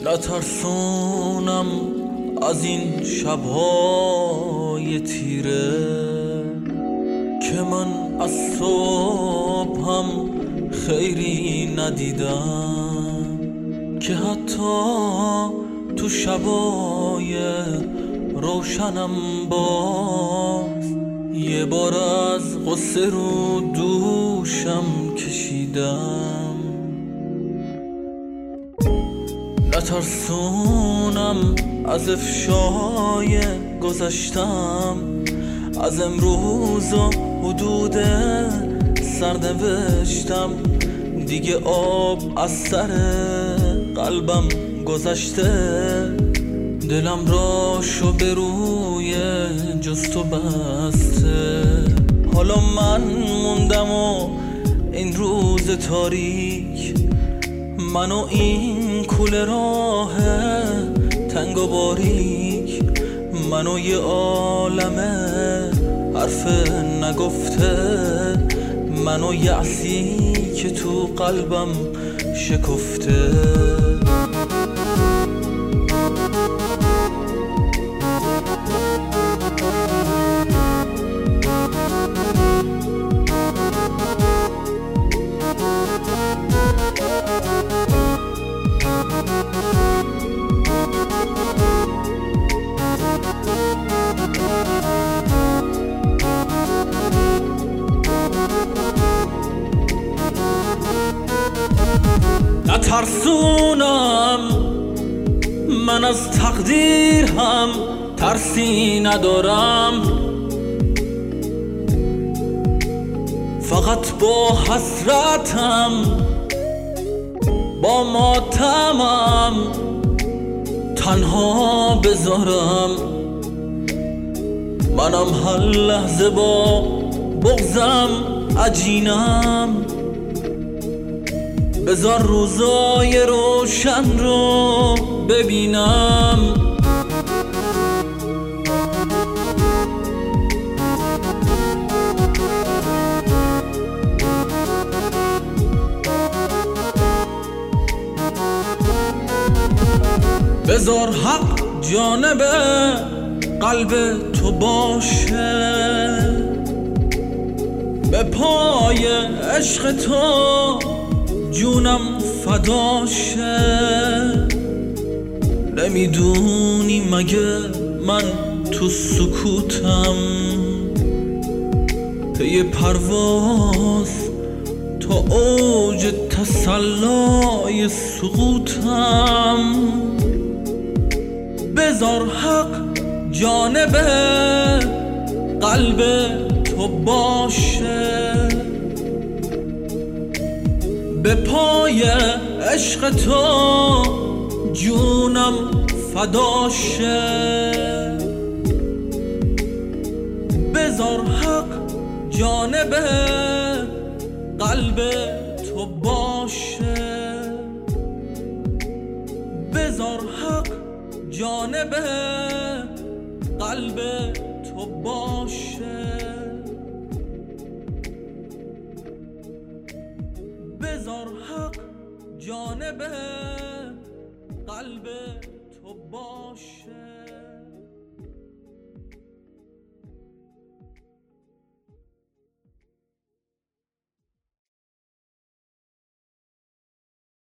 نترسونم از این شبهای تیره که من از صبحم خیری ندیدم، که حتی تو شبای روشنم باز یه بار از غصه رو دوشم کشیدم. نترسونم از افشای گذشتم، از امروز و حدود سرنوشتم. دیگه آب از سر قلبم گذشته، دلم راشو به روی جز تو بسته. حالا من موندم و این روز تاریک، من و این کوله راه تنگ و باریک، من و یه عالمه حرف نگفته، من و یأسی که تو قلبم شکفته. نترسونم من از تقدیر هم ترسی ندارم، فقط با حسرتم با ماتمم تنها بذارم. منم هر لحظه با بغضم عجینم، بذار روزای روشن رو ببینم. بذار حق جانب قلب تو باشه، به پای عشق تو جونم فداشه. نمیدونی مگه من تو سکوتم پی پرواز تا اوج تسلای سقوطم. بذار حق جانب قلب تو باشه، به پای عشق تو جونم فداشه. بذار حق جانب قلب تو باشه، بذار حق جانب قلب تو باشه. بذار حق جانب قلب تو باشه.